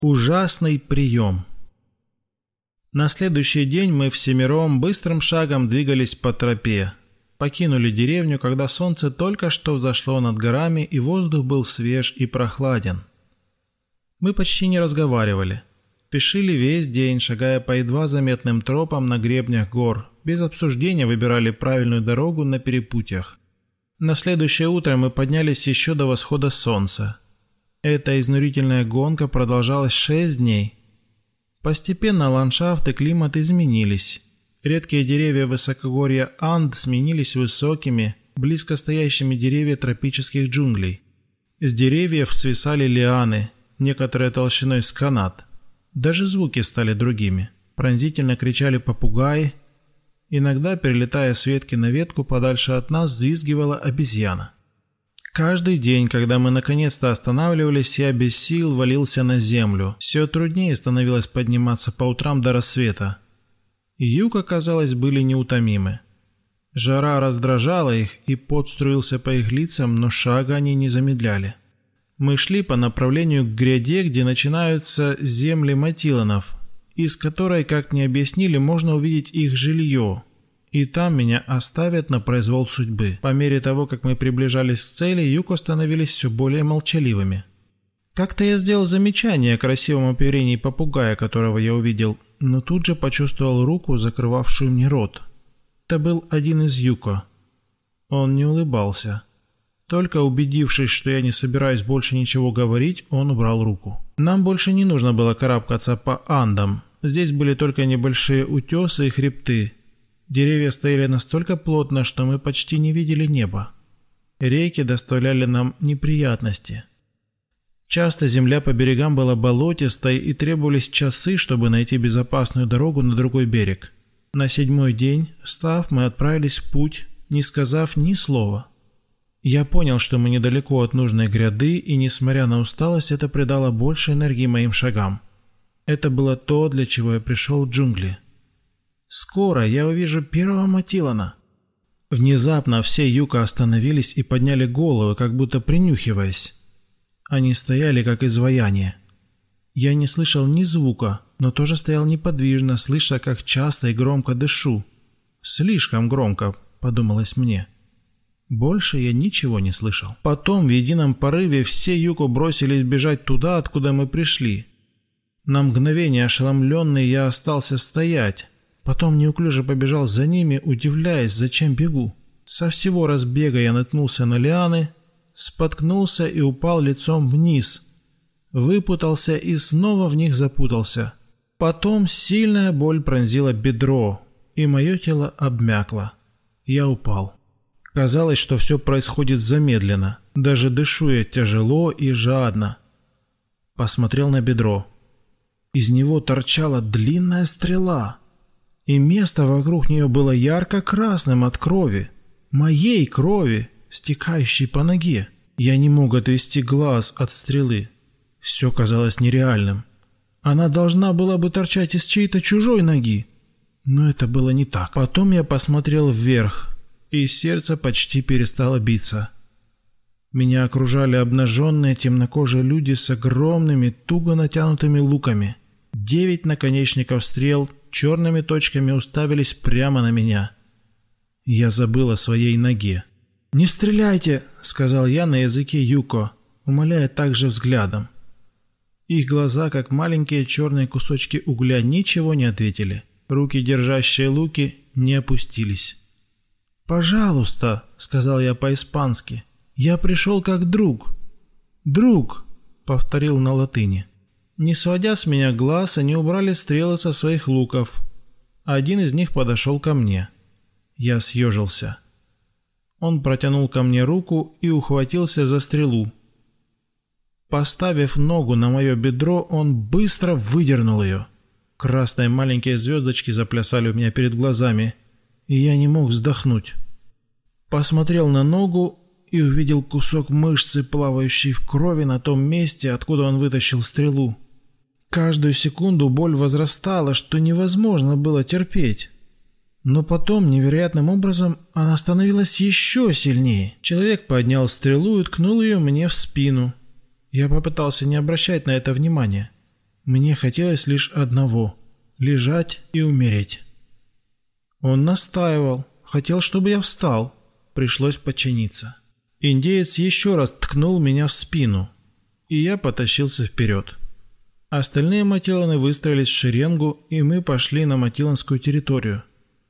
Ужасный прием. На следующий день мы всемиром быстрым шагом двигались по тропе. Покинули деревню, когда солнце только что взошло над горами и воздух был свеж и прохладен. Мы почти не разговаривали. Спешили весь день, шагая по едва заметным тропам на гребнях гор, без обсуждения выбирали правильную дорогу на перепутьях. На следующее утро мы поднялись еще до восхода солнца. Эта изнурительная гонка продолжалась 6 дней. Постепенно ландшафт и климат изменились. Редкие деревья высокогорья Анд сменились высокими, близко стоящими деревья тропических джунглей. С деревьев свисали лианы, некоторые толщиной с канат. Даже звуки стали другими. Пронзительно кричали попугаи. Иногда, перелетая с ветки на ветку, подальше от нас взвизгивала обезьяна. Каждый день, когда мы наконец-то останавливались, я без сил валился на землю. Все труднее становилось подниматься по утрам до рассвета. Юка, казалось, были неутомимы. Жара раздражала их, и пот струился по их лицам, но шага они не замедляли. Мы шли по направлению к гряде, где начинаются земли Матиланов, из которой, как мне объяснили, можно увидеть их жилье. И там меня оставят на произвол судьбы. По мере того, как мы приближались к цели, Юко становились все более молчаливыми. Как-то я сделал замечание о красивом оперении попугая, которого я увидел, но тут же почувствовал руку, закрывавшую мне рот. Это был один из Юко. Он не улыбался. Только убедившись, что я не собираюсь больше ничего говорить, он убрал руку. Нам больше не нужно было карабкаться по Андам. Здесь были только небольшие утесы и хребты. Деревья стояли настолько плотно, что мы почти не видели неба. Реки доставляли нам неприятности. Часто земля по берегам была болотистой и требовались часы, чтобы найти безопасную дорогу на другой берег. На 7-й день, встав, мы отправились в путь, не сказав ни слова. Я понял, что мы недалеко от нужной гряды, и, несмотря на усталость, это придало больше энергии моим шагам. Это было то, для чего я пришел в джунгли. Скоро я увижу первого Матилана. Внезапно все Юко остановились и подняли головы, как будто принюхиваясь. Они стояли, как изваяние. Я не слышал ни звука, но тоже стоял неподвижно, слыша, как часто и громко дышу. Слишком громко, подумалось мне. Больше я ничего не слышал. Потом в едином порыве все Юко бросились бежать туда, откуда мы пришли. На мгновение ошеломленный я остался стоять. Потом неуклюже побежал за ними, удивляясь, зачем бегу. Со всего разбега я наткнулся на лианы, споткнулся и упал лицом вниз. Выпутался и снова в них запутался. Потом сильная боль пронзила бедро, и мое тело обмякло. Я упал. Казалось, что все происходит замедленно. Даже дышу я тяжело и жадно. Посмотрел на бедро. Из него торчала длинная стрела. И место вокруг нее было ярко-красным от крови. Моей крови, стекающей по ноге. Я не мог отвести глаз от стрелы. Все казалось нереальным. Она должна была бы торчать из чьей-то чужой ноги. Но это было не так. Потом я посмотрел вверх, и сердце почти перестало биться. Меня окружали обнаженные темнокожие люди с огромными, туго натянутыми луками. 9 наконечников стрел черными точками уставились прямо на меня. Я забыл о своей ноге. «Не стреляйте!» — сказал я на языке Юко, умоляя также взглядом. Их глаза, как маленькие черные кусочки угля, ничего не ответили. Руки, держащие луки, не опустились. «Пожалуйста!» — сказал я по-испански. «Я пришел как друг». «Друг!» — повторил на латыни. Не сводя с меня глаз, они убрали стрелы со своих луков. Один из них подошел ко мне. Я съежился. Он протянул ко мне руку и ухватился за стрелу. Поставив ногу на мое бедро, он быстро выдернул ее. Красные маленькие звездочки заплясали у меня перед глазами, и я не мог вздохнуть. Посмотрел на ногу и увидел кусок мышцы, плавающий в крови на том месте, откуда он вытащил стрелу. Каждую секунду боль возрастала, что невозможно было терпеть. Но потом, невероятным образом, она становилась еще сильнее. Человек поднял стрелу и ткнул ее мне в спину. Я попытался не обращать на это внимания. Мне хотелось лишь одного – лежать и умереть. Он настаивал, хотел, чтобы я встал. Пришлось подчиниться. Индеец еще раз ткнул меня в спину, и я потащился вперед. Остальные матиланы выстроились в шеренгу, и мы пошли на матиланскую территорию.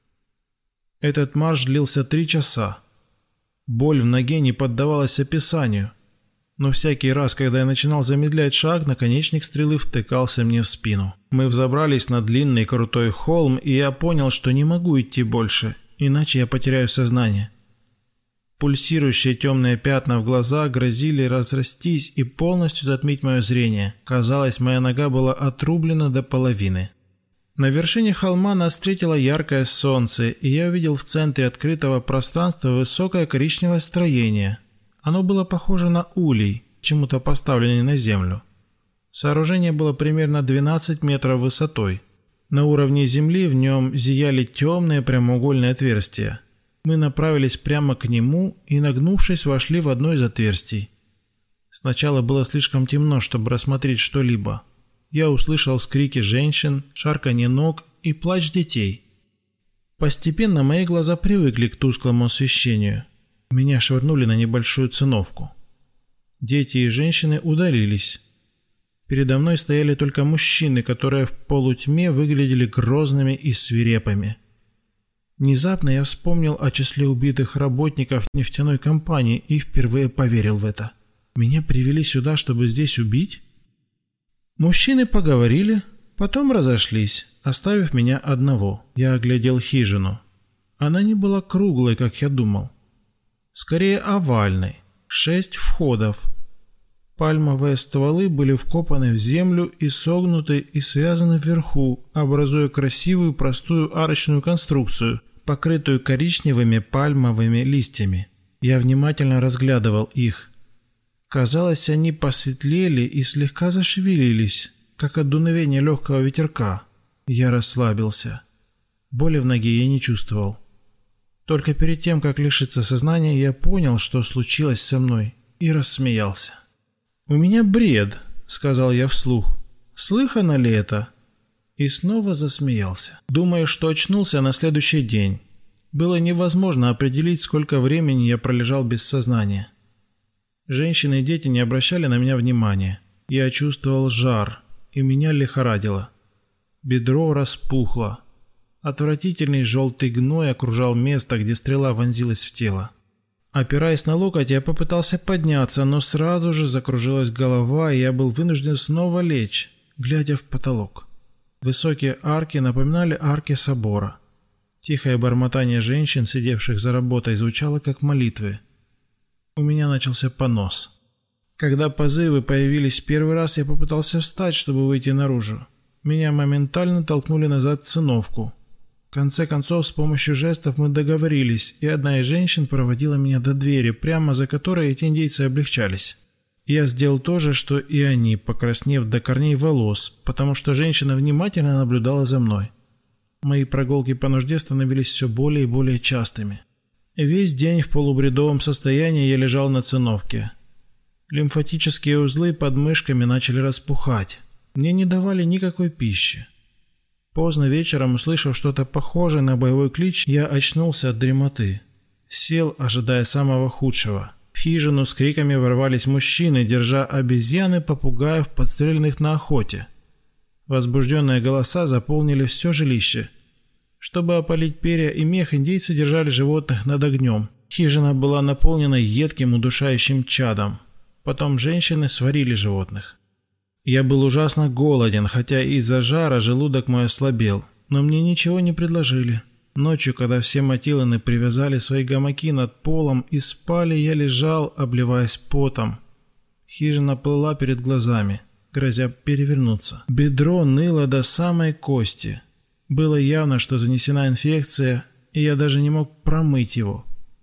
Этот марш длился 3 часа. Боль в ноге не поддавалась описанию, но всякий раз, когда я начинал замедлять шаг, наконечник стрелы втыкался мне в спину. Мы взобрались на длинный крутой холм, и я понял, что не могу идти больше, иначе я потеряю сознание. Пульсирующие темные пятна в глазах грозили разрастись и полностью затмить мое зрение. Казалось, моя нога была отрублена до половины. На вершине холма нас встретило яркое солнце, и я увидел в центре открытого пространства высокое коричневое строение. Оно было похоже на улей, чему-то поставленный на землю. Сооружение было примерно 12 метров высотой. На уровне земли в нем зияли темные прямоугольные отверстия. Мы направились прямо к нему и, нагнувшись, вошли в одно из отверстий. Сначала было слишком темно, чтобы рассмотреть что-либо. Я услышал вскрики женщин, шарканье ног и плач детей. Постепенно мои глаза привыкли к тусклому освещению. Меня швырнули на небольшую циновку. Дети и женщины удалились. Передо мной стояли только мужчины, которые в полутьме выглядели грозными и свирепыми. Внезапно я вспомнил о числе убитых работников нефтяной компании и впервые поверил в это. Меня привели сюда, чтобы здесь убить? Мужчины поговорили, потом разошлись, оставив меня одного. Я оглядел хижину. Она не была круглой, как я думал. Скорее овальной. 6 входов. Пальмовые стволы были вкопаны в землю и согнуты и связаны вверху, образуя красивую простую арочную конструкцию, покрытую коричневыми пальмовыми листьями. Я внимательно разглядывал их. Казалось, они посветлели и слегка зашевелились, как от дуновения легкого ветерка. Я расслабился. Боли в ноге я не чувствовал. Только перед тем, как лишиться сознания, я понял, что случилось со мной, и рассмеялся. «У меня бред», — сказал я вслух. «Слыхано ли это?» И снова засмеялся. Думаю, что очнулся на следующий день. Было невозможно определить, сколько времени я пролежал без сознания. Женщины и дети не обращали на меня внимания. Я чувствовал жар, и меня лихорадило. Бедро распухло. Отвратительный желтый гной окружал место, где стрела вонзилась в тело. Опираясь на локоть, я попытался подняться, но сразу же закружилась голова, и я был вынужден снова лечь, глядя в потолок. Высокие арки напоминали арки собора. Тихое бормотание женщин, сидевших за работой, звучало как молитвы. У меня начался понос. Когда позывы появились первый раз, я попытался встать, чтобы выйти наружу. Меня моментально толкнули назад в циновку. В конце концов, с помощью жестов мы договорились, и одна из женщин проводила меня до двери, прямо за которой эти индейцы облегчались. Я сделал то же, что и они, покраснев до корней волос, потому что женщина внимательно наблюдала за мной. Мои прогулки по нужде становились все более и более частыми. Весь день в полубредовом состоянии я лежал на циновке. Лимфатические узлы под мышками начали распухать. Мне не давали никакой пищи. Поздно вечером, услышав что-то похожее на боевой клич, я очнулся от дремоты. Сел, ожидая самого худшего. В хижину с криками ворвались мужчины, держа обезьян и попугаев, подстреленных на охоте. Возбужденные голоса заполнили все жилище. Чтобы опалить перья и мех, индейцы держали животных над огнем. Хижина была наполнена едким удушающим чадом. Потом женщины сварили животных. Я был ужасно голоден, хотя из-за жара желудок мой ослабел, но мне ничего не предложили. Ночью, когда все матиланы привязали свои гамаки над полом и спали, я лежал, обливаясь потом. Хижина плыла перед глазами, грозя перевернуться. Бедро ныло до самой кости. Было явно, что занесена инфекция, и я даже не мог промыть его.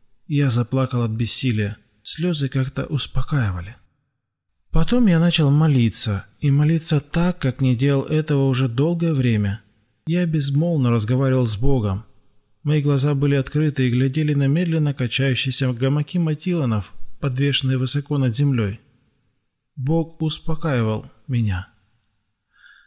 Я заплакал от бессилия. Слезы как-то успокаивали. Потом я начал молиться, и молиться так, как не делал этого уже долгое время. Я безмолвно разговаривал с Богом. Мои глаза были открыты и глядели на медленно качающиеся гамаки матиланов, подвешенные высоко над землей. Бог успокаивал меня.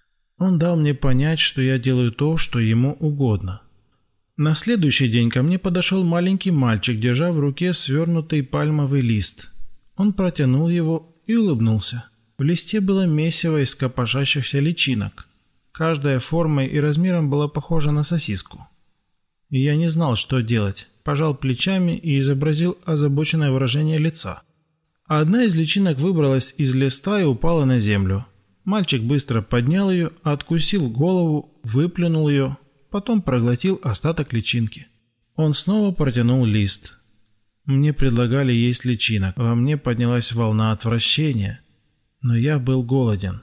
Он дал мне понять, что я делаю то, что ему угодно. На следующий день ко мне подошел маленький мальчик, держа в руке свернутый пальмовый лист. Он протянул его и улыбнулся. В листе было месиво из копошащихся личинок. Каждая формой и размером была похожа на сосиску. И я не знал, что делать. Пожал плечами и изобразил озабоченное выражение лица. А одна из личинок выбралась из листа и упала на землю. Мальчик быстро поднял ее, откусил голову, выплюнул ее, потом проглотил остаток личинки. Он снова протянул лист. Мне предлагали есть личинок. Во мне поднялась волна отвращения. Но я был голоден.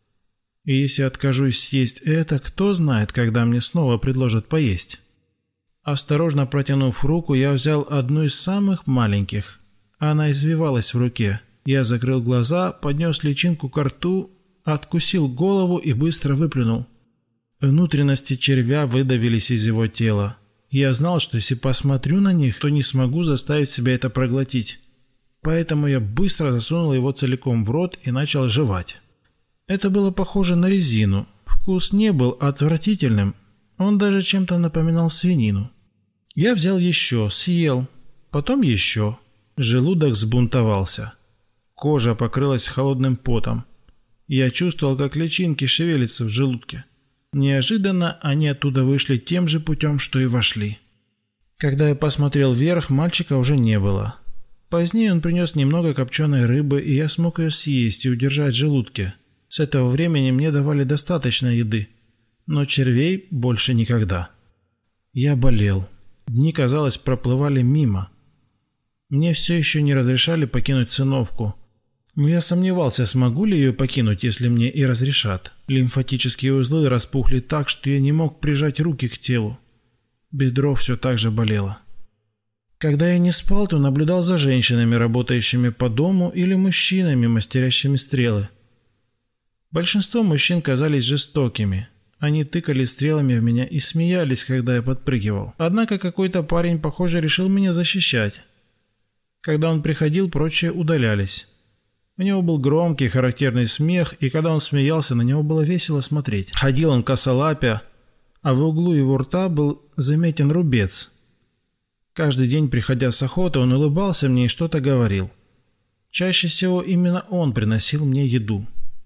И если откажусь съесть это, кто знает, когда мне снова предложат поесть. Осторожно протянув руку, я взял одну из самых маленьких. Она извивалась в руке. Я закрыл глаза, поднес личинку ко рту, откусил голову и быстро выплюнул. Внутренности червя выдавились из его тела. Я знал, что если посмотрю на них, то не смогу заставить себя это проглотить. Поэтому я быстро засунул его целиком в рот и начал жевать. Это было похоже на резину. Вкус не был отвратительным. Он даже чем-то напоминал свинину. Я взял еще, съел. Потом еще. Желудок взбунтовался. Кожа покрылась холодным потом. Я чувствовал, как личинки шевелятся в желудке. Неожиданно они оттуда вышли тем же путем, что и вошли. Когда я посмотрел вверх, мальчика уже не было. Позднее он принес немного копченой рыбы, и я смог ее съесть и удержать в желудке. С этого времени мне давали достаточно еды. Но червей больше никогда. Я болел. Дни, казалось, проплывали мимо. Мне все еще не разрешали покинуть циновку. Я сомневался, смогу ли ее покинуть, если мне и разрешат. Лимфатические узлы распухли так, что я не мог прижать руки к телу. Бедро все так же болело. Когда я не спал, то наблюдал за женщинами, работающими по дому, или мужчинами, мастерящими стрелы. Большинство мужчин казались жестокими. Они тыкали стрелами в меня и смеялись, когда я подпрыгивал. Однако какой-то парень, похоже, решил меня защищать. Когда он приходил, прочие удалялись. У него был громкий, характерный смех, и когда он смеялся, на него было весело смотреть. Ходил он косолапя, а в углу его рта был заметен рубец. Каждый день, приходя с охоты, он улыбался мне и что-то говорил. Чаще всего именно он приносил мне еду.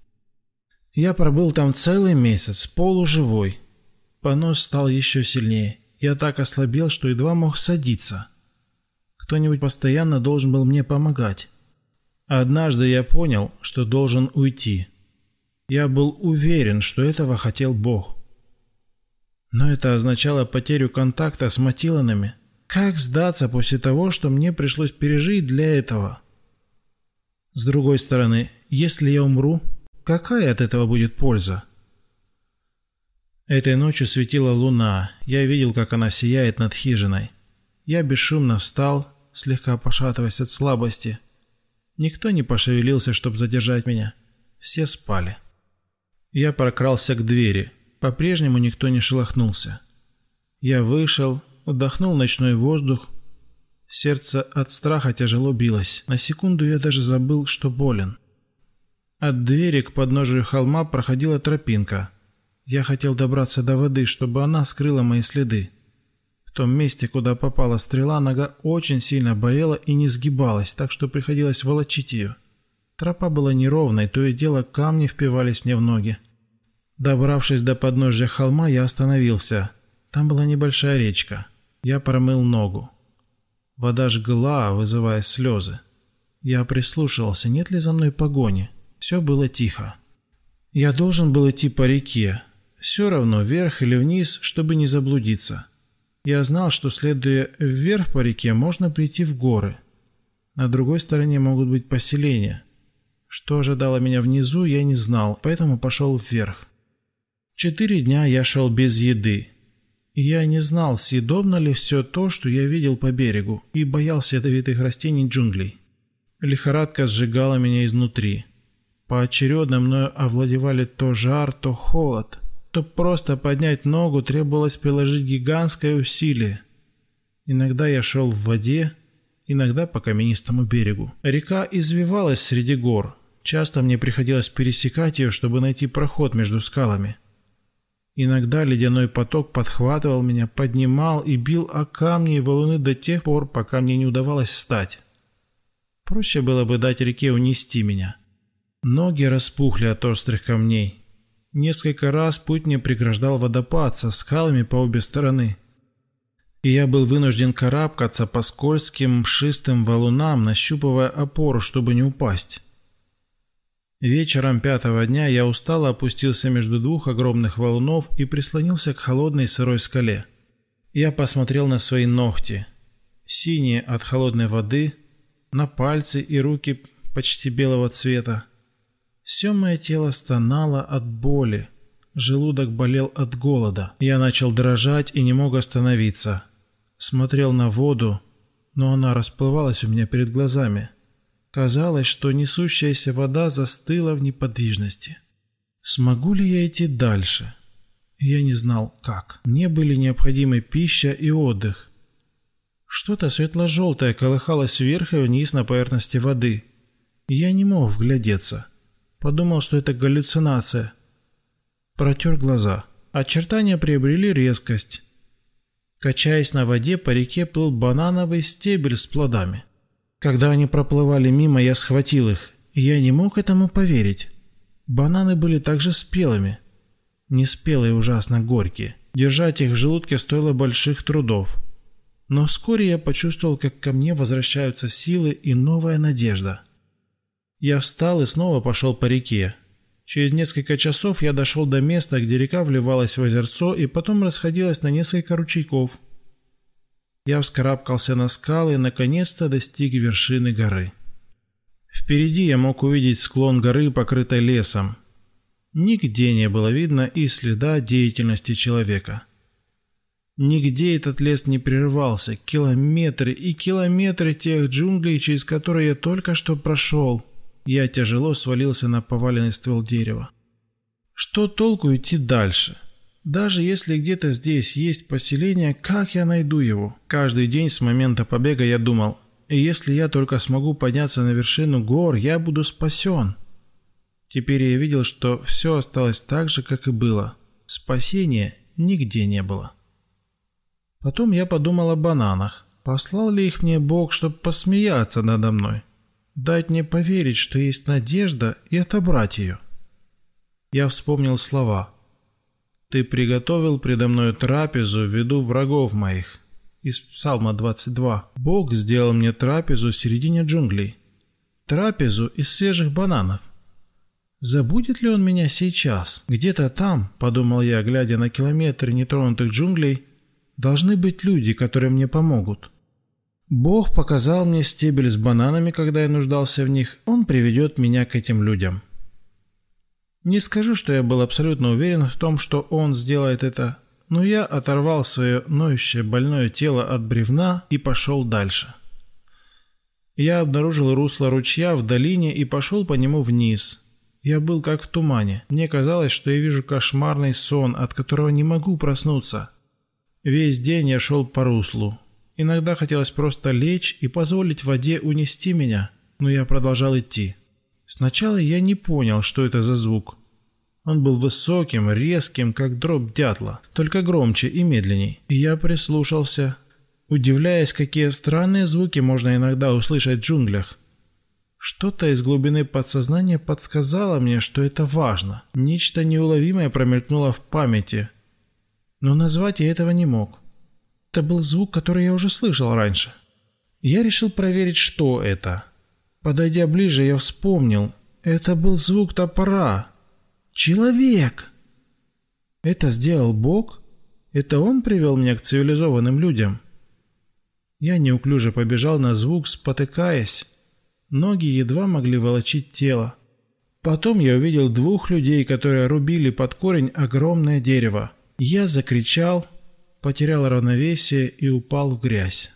Я пробыл там целый месяц, полуживой. Понос стал еще сильнее. Я так ослабел, что едва мог садиться. Кто-нибудь постоянно должен был мне помогать. Однажды я понял, что должен уйти. Я был уверен, что этого хотел Бог. Но это означало потерю контакта с Матилланами. Как сдаться после того, что мне пришлось пережить для этого? С другой стороны, если я умру, какая от этого будет польза? Этой ночью светила луна. Я видел, как она сияет над хижиной. Я бесшумно встал, слегка пошатываясь от слабости. Никто не пошевелился, чтобы задержать меня. Все спали. Я прокрался к двери. По-прежнему никто не шелохнулся. Я вышел, вдохнул ночной воздух. Сердце от страха тяжело билось. На секунду я даже забыл, что болен. От двери к подножию холма проходила тропинка. Я хотел добраться до воды, чтобы она скрыла мои следы. В том месте, куда попала стрела, нога очень сильно болела и не сгибалась, так что приходилось волочить ее. Тропа была неровной, то и дело камни впивались мне в ноги. Добравшись до подножия холма, я остановился. Там была небольшая речка. Я промыл ногу. Вода жгла, вызывая слезы. Я прислушивался, нет ли за мной погони. Все было тихо. Я должен был идти по реке. Все равно, вверх или вниз, чтобы не заблудиться. Я знал, что, следуя вверх по реке, можно прийти в горы. На другой стороне могут быть поселения. Что ожидало меня внизу, я не знал, поэтому пошел вверх. 4 дня я шел без еды. И я не знал, съедобно ли все то, что я видел по берегу, и боялся ядовитых растений джунглей. Лихорадка сжигала меня изнутри. Поочередно мною овладевали то жар, то холод. То просто поднять ногу требовалось приложить гигантское усилие. Иногда я шел в воде, иногда по каменистому берегу. Река извивалась среди гор. Часто мне приходилось пересекать ее, чтобы найти проход между скалами. Иногда ледяной поток подхватывал меня, поднимал и бил о камни и валуны до тех пор, пока мне не удавалось встать. Проще было бы дать реке унести меня. Ноги распухли от острых камней. Несколько раз путь мне преграждал водопад со скалами по обе стороны. И я был вынужден карабкаться по скользким мшистым валунам, нащупывая опору, чтобы не упасть. Вечером 5-го дня я устало опустился между двух огромных валунов и прислонился к холодной сырой скале. Я посмотрел на свои ногти, синие от холодной воды, на пальцы и руки почти белого цвета. Все мое тело стонало от боли, желудок болел от голода. Я начал дрожать и не мог остановиться. Смотрел на воду, но она расплывалась у меня перед глазами. Казалось, что несущаяся вода застыла в неподвижности. Смогу ли я идти дальше? Я не знал, как. Мне были необходимы пища и отдых. Что-то светло-желтое колыхалось вверх и вниз на поверхности воды. Я не мог вглядеться. Подумал, что это галлюцинация. Протер глаза. Очертания приобрели резкость. Качаясь на воде, по реке плыл банановый стебель с плодами. Когда они проплывали мимо, я схватил их, и я не мог этому поверить. Бананы были также спелыми. Неспелые ужасно горькие. Держать их в желудке стоило больших трудов. Но вскоре я почувствовал, как ко мне возвращаются силы и новая надежда. Я встал и снова пошел по реке. Через несколько часов я дошел до места, где река вливалась в озерцо и потом расходилась на несколько ручейков. Я вскарабкался на скалы и наконец-то достиг вершины горы. Впереди я мог увидеть склон горы, покрытой лесом. Нигде не было видно и следа деятельности человека. Нигде этот лес не прерывался, километры и километры тех джунглей, через которые я только что прошел. Я тяжело свалился на поваленный ствол дерева. Что толку идти дальше? Даже если где-то здесь есть поселение, как я найду его? Каждый день с момента побега я думал, если я только смогу подняться на вершину гор, я буду спасен. Теперь я видел, что все осталось так же, как и было. Спасения нигде не было. Потом я подумал о бананах. Послал ли их мне Бог, чтобы посмеяться надо мной? Дать мне поверить, что есть надежда, и отобрать ее? Я вспомнил слова. «Ты приготовил предо мною трапезу в виду врагов моих» из Псалма 22. Бог сделал мне трапезу в середине джунглей. Трапезу из свежих бананов. Забудет ли он меня сейчас? Где-то там, подумал я, глядя на километры нетронутых джунглей, должны быть люди, которые мне помогут. Бог показал мне стебель с бананами, когда я нуждался в них. Он приведет меня к этим людям. Не скажу, что я был абсолютно уверен в том, что он сделает это, но я оторвал свое ноющее больное тело от бревна и пошел дальше. Я обнаружил русло ручья в долине и пошел по нему вниз. Я был как в тумане. Мне казалось, что я вижу кошмарный сон, от которого не могу проснуться. Весь день я шел по руслу. Иногда хотелось просто лечь и позволить воде унести меня, но я продолжал идти. Сначала я не понял, что это за звук. Он был высоким, резким, как дробь дятла, только громче и медленней. И я прислушался, удивляясь, какие странные звуки можно иногда услышать в джунглях. Что-то из глубины подсознания подсказало мне, что это важно. Нечто неуловимое промелькнуло в памяти, но назвать я этого не мог. Это был звук, который я уже слышал раньше. Я решил проверить, что это. Подойдя ближе, я вспомнил. Это был звук топора. Человек! Это сделал Бог? Это Он привел меня к цивилизованным людям? Я неуклюже побежал на звук, спотыкаясь. Ноги едва могли волочить тело. Потом я увидел двух людей, которые рубили под корень огромное дерево. Я закричал, потерял равновесие и упал в грязь.